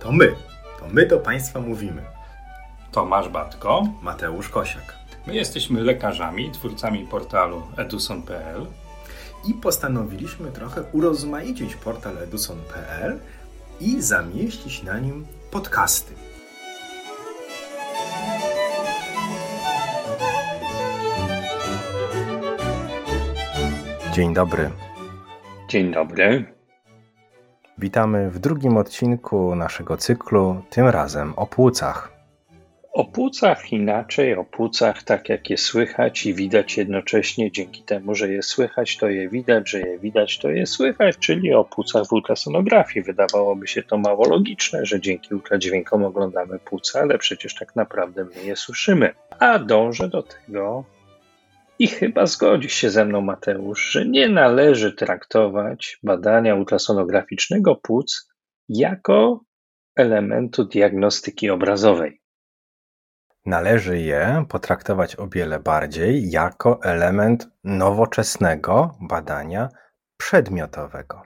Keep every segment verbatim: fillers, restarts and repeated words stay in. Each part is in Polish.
To my, to my do Państwa mówimy. Tomasz Batko, Mateusz Kosiak. My jesteśmy lekarzami, twórcami portalu eduson kropka p l i postanowiliśmy trochę urozmaicić portal eduson kropka p l i zamieścić na nim podcasty. Dzień dobry. Dzień dobry. Witamy w drugim odcinku naszego cyklu, tym razem o płucach. O płucach inaczej, o płucach tak jak je słychać i widać jednocześnie, dzięki temu, że je słychać, to je widać, że je widać, to je słychać, czyli o płucach w ultrasonografii. Wydawałoby się to mało logiczne, że dzięki ultradźwiękom oglądamy płuca, ale przecież tak naprawdę my je słyszymy. A dążę do tego, i chyba zgodzi się ze mną Mateusz, że nie należy traktować badania ultrasonograficznego płuc jako elementu diagnostyki obrazowej. Należy je potraktować o wiele bardziej jako element nowoczesnego badania przedmiotowego.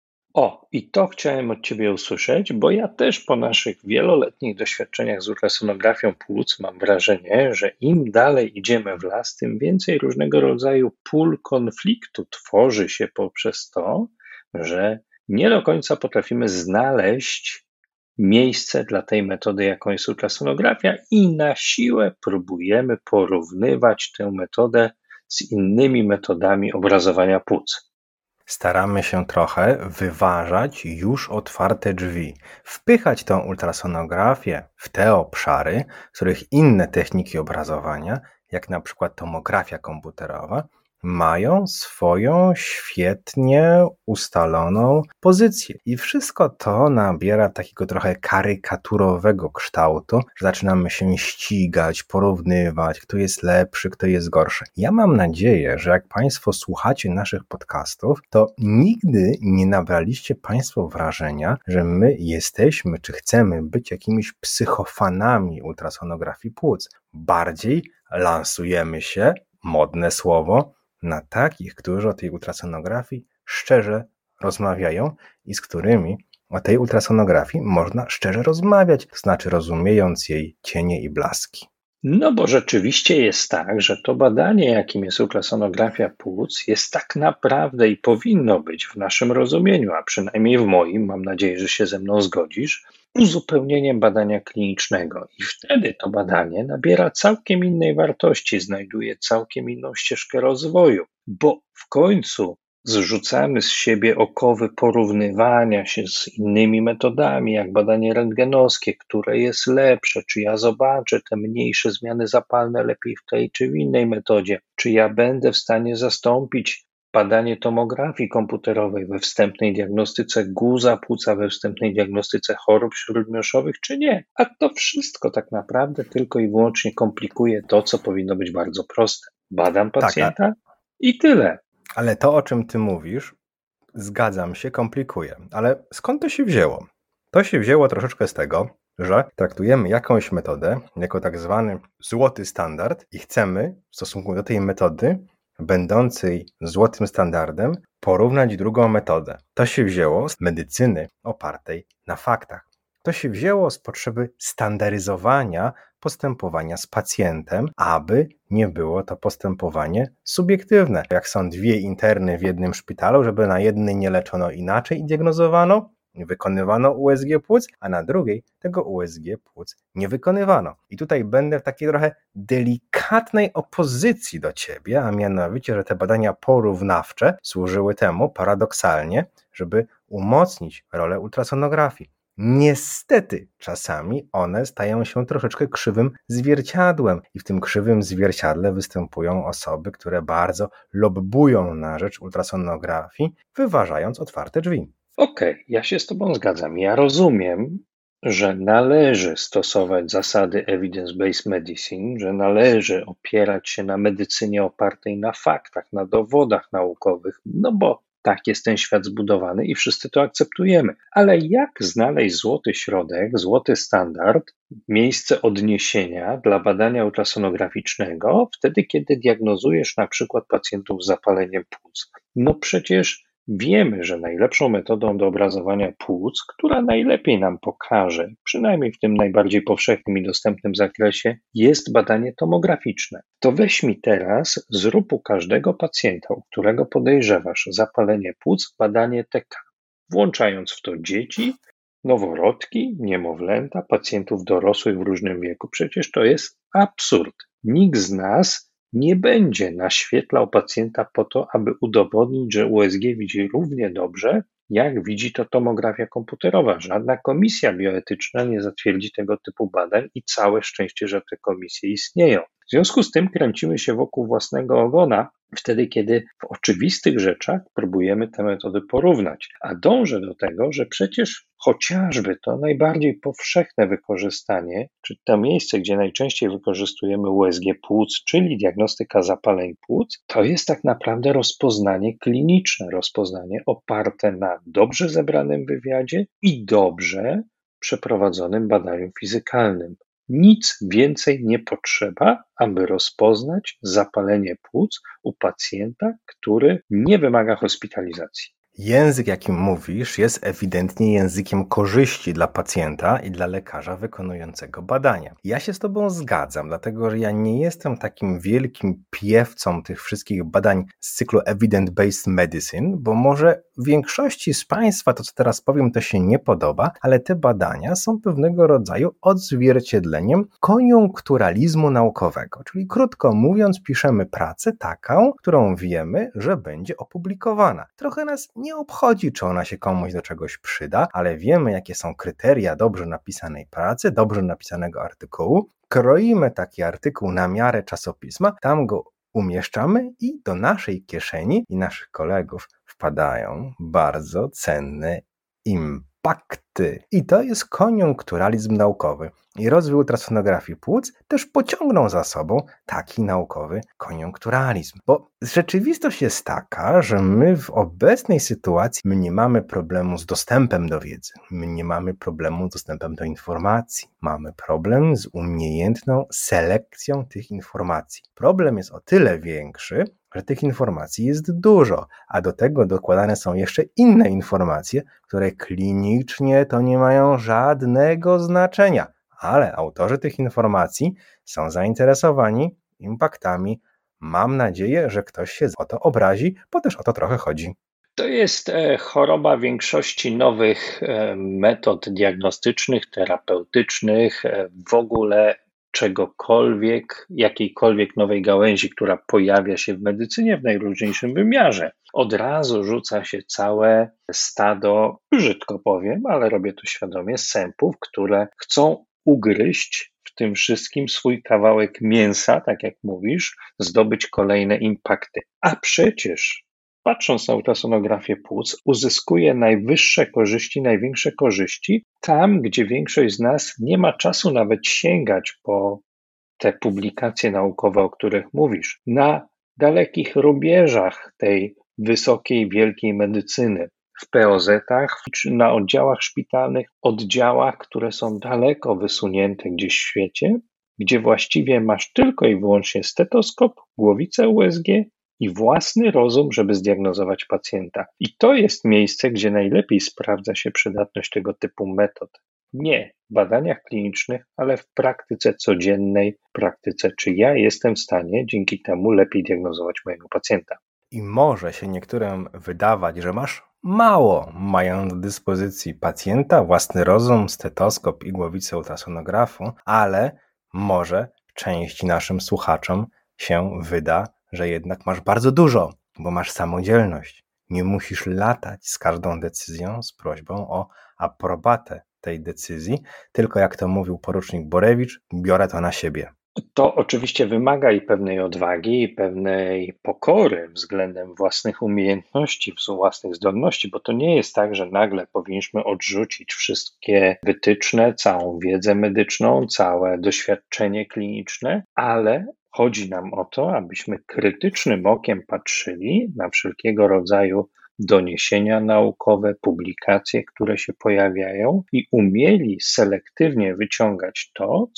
O, i to chciałem od Ciebie usłyszeć, bo ja też po naszych wieloletnich doświadczeniach z ultrasonografią płuc mam wrażenie, że im dalej idziemy w las, tym więcej różnego rodzaju pól konfliktu tworzy się poprzez to, że nie do końca potrafimy znaleźć miejsce dla tej metody, jaką jest ultrasonografia, i na siłę próbujemy porównywać tę metodę z innymi metodami obrazowania płuc. Staramy się trochę wyważać już otwarte drzwi, wpychać tą ultrasonografię w te obszary, w których inne techniki obrazowania, jak na przykład tomografia komputerowa, mają swoją świetnie ustaloną pozycję. I wszystko to nabiera takiego trochę karykaturowego kształtu, że zaczynamy się ścigać, porównywać, kto jest lepszy, kto jest gorszy. Ja mam nadzieję, że jak Państwo słuchacie naszych podcastów, to nigdy nie nabraliście Państwo wrażenia, że my jesteśmy, czy chcemy być jakimiś psychofanami ultrasonografii płuc. Bardziej lansujemy się, modne słowo, na takich, którzy o tej ultrasonografii szczerze rozmawiają i z którymi o tej ultrasonografii można szczerze rozmawiać, to znaczy rozumiejąc jej cienie i blaski. No bo rzeczywiście jest tak, że to badanie, jakim jest ultrasonografia płuc, jest tak naprawdę i powinno być w naszym rozumieniu, a przynajmniej w moim, mam nadzieję, że się ze mną zgodzisz, uzupełnieniem badania klinicznego. I wtedy to badanie nabiera całkiem innej wartości, znajduje całkiem inną ścieżkę rozwoju, bo w końcu zrzucamy z siebie okowy porównywania się z innymi metodami, jak badanie rentgenowskie, które jest lepsze, czy ja zobaczę te mniejsze zmiany zapalne lepiej w tej czy w innej metodzie, czy ja będę w stanie zastąpić badanie tomografii komputerowej we wstępnej diagnostyce guza płuca, we wstępnej diagnostyce chorób śródmioszowych, czy nie. A to wszystko tak naprawdę tylko i wyłącznie komplikuje to, co powinno być bardzo proste. Badam pacjenta tak, a... i tyle. Ale to, o czym ty mówisz, zgadzam się, komplikuje. Ale skąd to się wzięło? To się wzięło troszeczkę z tego, że traktujemy jakąś metodę jako tak zwany złoty standard i chcemy w stosunku do tej metody, będącej złotym standardem, porównać drugą metodę. To się wzięło z medycyny opartej na faktach. To się wzięło z potrzeby standaryzowania postępowania z pacjentem, aby nie było to postępowanie subiektywne. Jak są dwie interny w jednym szpitalu, żeby na jednej nie leczono inaczej i diagnozowano, wykonywano U S G płuc, a na drugiej tego U S G płuc nie wykonywano. I tutaj będę w takiej trochę delikatnej opozycji do ciebie, a mianowicie, że te badania porównawcze służyły temu paradoksalnie, żeby umocnić rolę ultrasonografii. Niestety czasami one stają się troszeczkę krzywym zwierciadłem i w tym krzywym zwierciadle występują osoby, które bardzo lobbują na rzecz ultrasonografii, wyważając otwarte drzwi. Okej, okay, ja się z Tobą zgadzam. Ja rozumiem, że należy stosować zasady evidence-based medicine, że należy opierać się na medycynie opartej na faktach, na dowodach naukowych, no bo tak jest ten świat zbudowany i wszyscy to akceptujemy. Ale jak znaleźć złoty środek, złoty standard, miejsce odniesienia dla badania ultrasonograficznego wtedy, kiedy diagnozujesz na przykład pacjentów z zapaleniem płuc? No przecież Wiemy, że najlepszą metodą do obrazowania płuc, która najlepiej nam pokaże, przynajmniej w tym najbardziej powszechnym i dostępnym zakresie, jest badanie tomograficzne. To weź mi teraz, zrób u każdego pacjenta, u którego podejrzewasz zapalenie płuc, badanie T K, włączając w to dzieci, noworodki, niemowlęta, pacjentów dorosłych w różnym wieku. Przecież to jest absurd. Nikt z nas nie będzie naświetlał pacjenta po to, aby udowodnić, że U S G widzi równie dobrze, jak widzi to tomografia komputerowa. Żadna komisja bioetyczna nie zatwierdzi tego typu badań i całe szczęście, że te komisje istnieją. W związku z tym kręcimy się wokół własnego ogona, wtedy kiedy w oczywistych rzeczach próbujemy te metody porównać. A dążę do tego, że przecież chociażby to najbardziej powszechne wykorzystanie, czy to miejsce, gdzie najczęściej wykorzystujemy U S G płuc, czyli diagnostyka zapaleń płuc, to jest tak naprawdę rozpoznanie kliniczne, rozpoznanie oparte na dobrze zebranym wywiadzie i dobrze przeprowadzonym badaniu fizykalnym. Nic więcej nie potrzeba, aby rozpoznać zapalenie płuc u pacjenta, który nie wymaga hospitalizacji. Język, jakim mówisz, jest ewidentnie językiem korzyści dla pacjenta i dla lekarza wykonującego badania. Ja się z Tobą zgadzam, dlatego że ja nie jestem takim wielkim piewcą tych wszystkich badań z cyklu Evidence-Based Medicine, bo może większości z Państwa to, co teraz powiem, to się nie podoba, ale te badania są pewnego rodzaju odzwierciedleniem koniunkturalizmu naukowego, czyli krótko mówiąc, piszemy pracę taką, którą wiemy, że będzie opublikowana. Trochę nas nie obchodzi, czy ona się komuś do czegoś przyda, ale wiemy, jakie są kryteria dobrze napisanej pracy, dobrze napisanego artykułu. Kroimy taki artykuł na miarę czasopisma, tam go umieszczamy i do naszej kieszeni i naszych kolegów wpadają bardzo cenne impakty. I to jest koniunkturalizm naukowy. I rozwój ultrasonografii płuc też pociągnął za sobą taki naukowy koniunkturalizm. Bo rzeczywistość jest taka, że my w obecnej sytuacji my nie mamy problemu z dostępem do wiedzy, my nie mamy problemu z dostępem do informacji, mamy problem z umiejętną selekcją tych informacji. Problem jest o tyle większy, że tych informacji jest dużo, a do tego dokładane są jeszcze inne informacje, które klinicznie to nie mają żadnego znaczenia, ale autorzy tych informacji są zainteresowani impaktami. Mam nadzieję, że ktoś się o to obrazi, bo też o to trochę chodzi. To jest choroba większości nowych metod diagnostycznych, terapeutycznych, w ogóle czegokolwiek, jakiejkolwiek nowej gałęzi, która pojawia się w medycynie w najróżniejszym wymiarze. Od razu rzuca się całe stado, brzydko powiem, ale robię to świadomie, sępów, które chcą ugryźć w tym wszystkim swój kawałek mięsa, tak jak mówisz, zdobyć kolejne impakty. A przecież patrząc na ultrasonografię płuc, uzyskuje najwyższe korzyści, największe korzyści tam, gdzie większość z nas nie ma czasu nawet sięgać po te publikacje naukowe, o których mówisz, na dalekich rubieżach tej wysokiej, wielkiej medycyny, w P O Z-ach, czy na oddziałach szpitalnych, oddziałach, które są daleko wysunięte gdzieś w świecie, gdzie właściwie masz tylko i wyłącznie stetoskop, głowicę U S G i własny rozum, żeby zdiagnozować pacjenta. I to jest miejsce, gdzie najlepiej sprawdza się przydatność tego typu metod. Nie w badaniach klinicznych, ale w praktyce codziennej, praktyce, czy ja jestem w stanie dzięki temu lepiej diagnozować mojego pacjenta. I może się niektórym wydawać, że masz mało, mając do dyspozycji pacjenta, własny rozum, stetoskop i głowicę ultrasonografu, ale może części naszym słuchaczom się wyda, że jednak masz bardzo dużo, bo masz samodzielność. Nie musisz latać z każdą decyzją z prośbą o aprobatę tej decyzji, tylko jak to mówił porucznik Borewicz, biorę to na siebie. To oczywiście wymaga i pewnej odwagi, i pewnej pokory względem własnych umiejętności, własnych zdolności, bo to nie jest tak, że nagle powinniśmy odrzucić wszystkie wytyczne, całą wiedzę medyczną, całe doświadczenie kliniczne, ale chodzi nam o to, abyśmy krytycznym okiem patrzyli na wszelkiego rodzaju doniesienia naukowe, publikacje, które się pojawiają i umieli selektywnie wyciągać to, co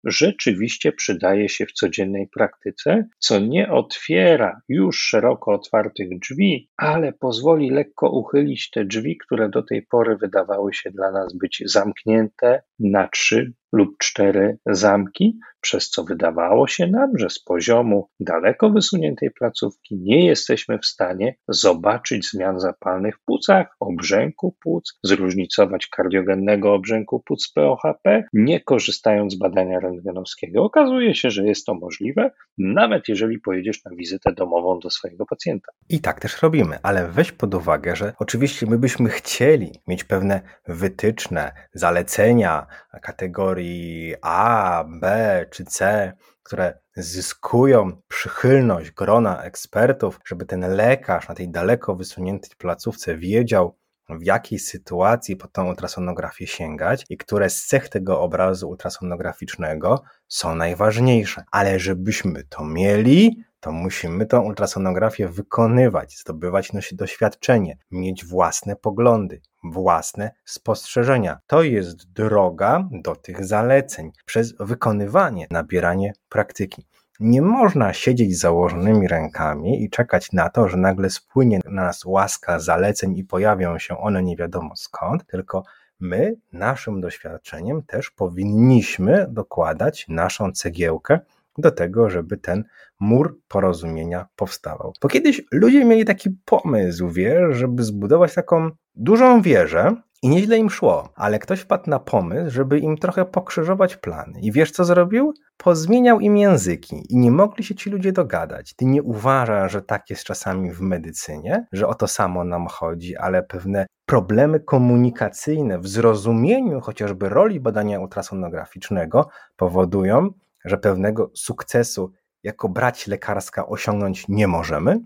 rzeczywiście przydaje się w codziennej praktyce, co nie otwiera już szeroko otwartych drzwi, ale pozwoli lekko uchylić te drzwi, które do tej pory wydawały się dla nas być zamknięte na trzy lub cztery zamki, przez co wydawało się nam, że z poziomu daleko wysuniętej placówki nie jesteśmy w stanie zobaczyć zmian zapalnych w płucach, obrzęku płuc, zróżnicować kardiogennego obrzęku płuc P O H P, nie korzystając z badania rentgenowskiego. Okazuje się, że jest to możliwe, nawet jeżeli pojedziesz na wizytę domową do swojego pacjenta. I tak też robimy, ale weź pod uwagę, że oczywiście my byśmy chcieli mieć pewne wytyczne, zalecenia kategorii A, B czy C, które zyskują przychylność grona ekspertów, żeby ten lekarz na tej daleko wysuniętej placówce wiedział, w jakiej sytuacji po tą ultrasonografię sięgać i które z cech tego obrazu ultrasonograficznego są najważniejsze. Ale żebyśmy to mieli, to musimy tą ultrasonografię wykonywać, zdobywać doświadczenie, mieć własne poglądy, własne spostrzeżenia. To jest droga do tych zaleceń przez wykonywanie, nabieranie praktyki. Nie można siedzieć z założonymi rękami i czekać na to, że nagle spłynie na nas łaska zaleceń i pojawią się one nie wiadomo skąd, tylko my naszym doświadczeniem też powinniśmy dokładać naszą cegiełkę do tego, żeby ten mur porozumienia powstawał. Bo kiedyś ludzie mieli taki pomysł, wiesz, żeby zbudować taką dużą wieżę i nieźle im szło, ale ktoś wpadł na pomysł, żeby im trochę pokrzyżować plany. I wiesz co zrobił? Pozmieniał im języki i nie mogli się ci ludzie dogadać. Ty nie uważasz, że tak jest czasami w medycynie, że o to samo nam chodzi, ale pewne problemy komunikacyjne w zrozumieniu chociażby roli badania ultrasonograficznego powodują, że pewnego sukcesu jako brać lekarska osiągnąć nie możemy?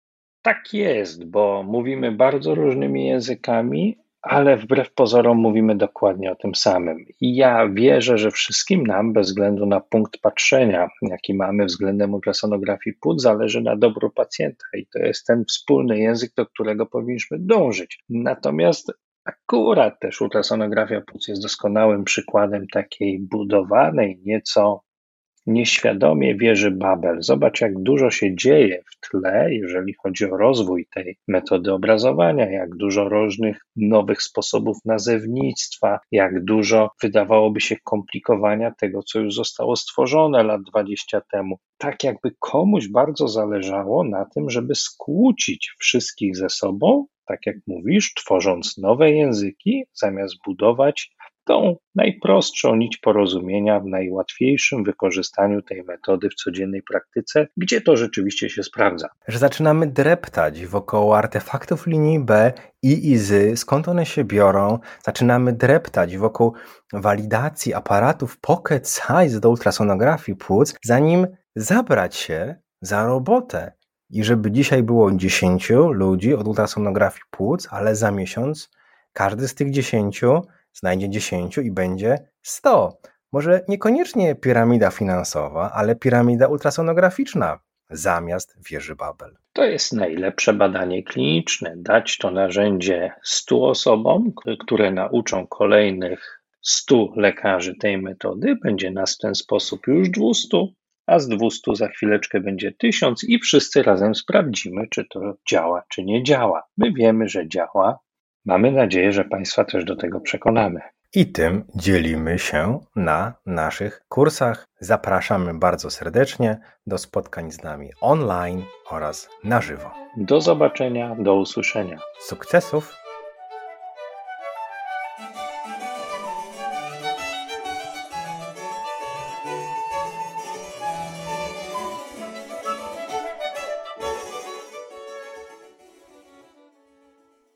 Tak jest, bo mówimy bardzo różnymi językami, ale wbrew pozorom mówimy dokładnie o tym samym. I ja wierzę, że wszystkim nam, bez względu na punkt patrzenia, jaki mamy względem ultrasonografii płuc, zależy na dobru pacjenta i to jest ten wspólny język, do którego powinniśmy dążyć. Natomiast akurat też ultrasonografia płuc jest doskonałym przykładem takiej budowanej nieco nieświadomie wieży Babel. Zobacz, jak dużo się dzieje w tle, jeżeli chodzi o rozwój tej metody obrazowania, jak dużo różnych nowych sposobów nazewnictwa, jak dużo wydawałoby się komplikowania tego, co już zostało stworzone lat dwadzieścia temu. Tak jakby komuś bardzo zależało na tym, żeby skłócić wszystkich ze sobą, tak jak mówisz, tworząc nowe języki, zamiast budować tą najprostszą nić porozumienia w najłatwiejszym wykorzystaniu tej metody w codziennej praktyce, gdzie to rzeczywiście się sprawdza. Że zaczynamy dreptać wokoło artefaktów linii B, I i Z, skąd one się biorą, zaczynamy dreptać wokół walidacji aparatów pocket size do ultrasonografii płuc, zanim zabrać się za robotę. I żeby dzisiaj było dziesięciu ludzi od ultrasonografii płuc, ale za miesiąc każdy z tych dziesięciu znajdzie dziesięciu i będzie sto. Może niekoniecznie piramida finansowa, ale piramida ultrasonograficzna zamiast wieży Babel. To jest najlepsze badanie kliniczne. Dać to narzędzie stu osobom, które nauczą kolejnych stu lekarzy tej metody. Będzie nas w ten sposób już dwustu, a z dwustu za chwileczkę będzie tysiąc i wszyscy razem sprawdzimy, czy to działa, czy nie działa. My wiemy, że działa. Mamy nadzieję, że Państwa też do tego przekonamy. I tym dzielimy się na naszych kursach. Zapraszamy bardzo serdecznie do spotkań z nami online oraz na żywo. Do zobaczenia, do usłyszenia. Sukcesów!